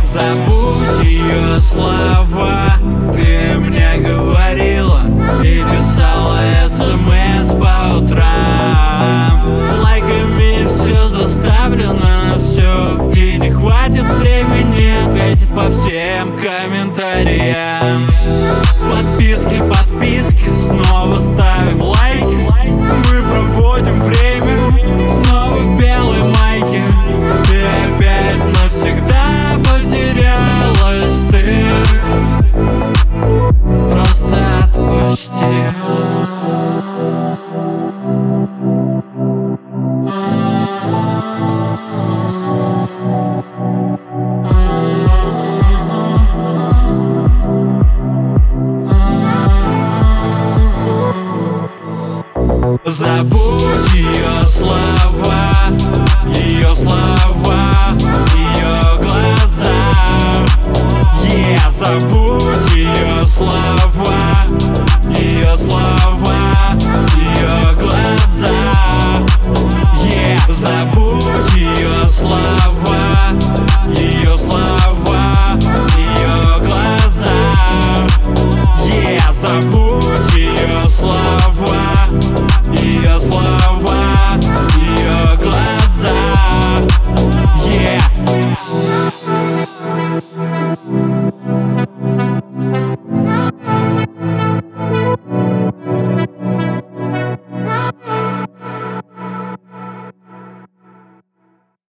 Забудь ее слова. Ты мне говорила и писала СМС по утрам. Лайками все заставлено, все, и не хватит времени ответить по всем комментариям. Подписки, снова ставим лайки. Мы проводим время снова в белой майке. Ты опять навсегда потерялась, ты просто отпусти. Забудь ее слова, ее глаза. Забудь ее слова, ее глаза. Забудь ее слова, ее глаза. Забудь